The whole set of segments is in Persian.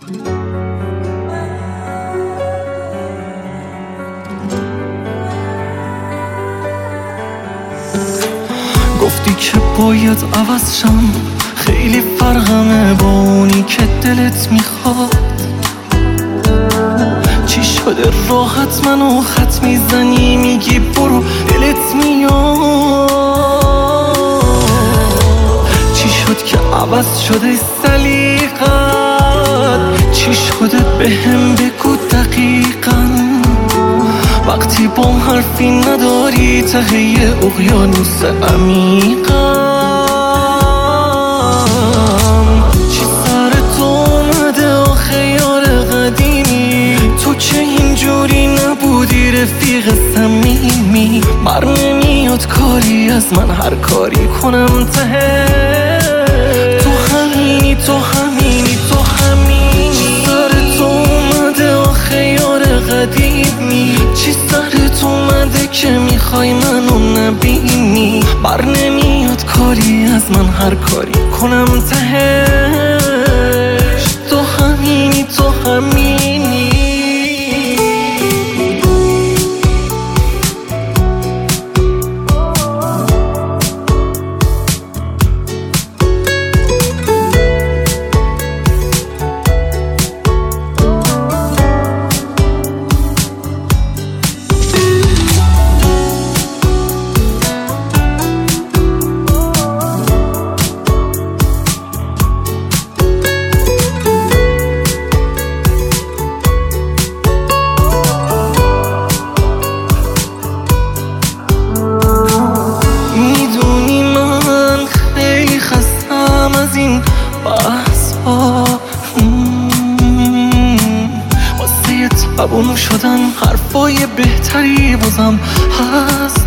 گفتی که باید عوض شم، خیلی فرقمه با اونی که دلت میخواد. چی شده راحت منو خط میزنی، میگی برو دلت میاد. چی شد که عوض شده سلیقت؟ چی شده بهم بگو دقیقاً. وقتی بام حرفی نداری ته اقیانوس عمیقم. چی سر تو اومده آخه یار قدیمی؟ تو که اینجوری نبودی رفیق صمیمی. بر نمیاد کاری از من هر کاری کنم ته تو همینی، تو همینی، تو همینی. چی سر تو اومده آخه یار قدیمی؟ چی سرت اومده که میخوای منو نبینی؟ بر نمیاد کاری از من هر کاری کنم تهش تو همینی، تو همینی. از این بحث ها واسه تبون شدن حرفای بهتری بازم هست.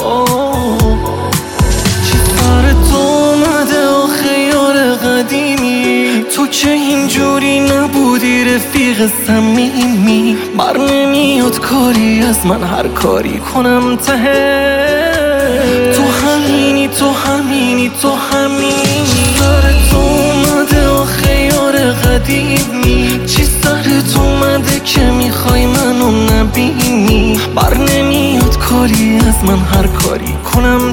چی سر تو اومده آخه یار قدیمی؟ تو که اینجوری نبودی رفیق صمیمی. بر نمیاد کاری از من هر کاری کنم ته تو همینی، تو همینی، تو همینی. سرت اومده آخه یار قدیمی؟ چی سرت اومده که میخوای منو نبینی؟ بر نمیاد کاری از من هر کاری کنم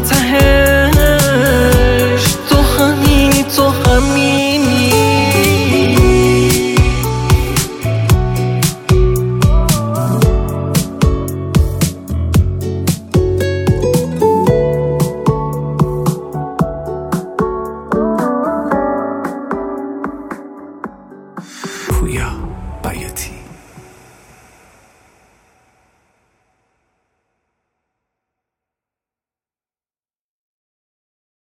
تهش تو همینی، تو همینی. پویا بیاتی.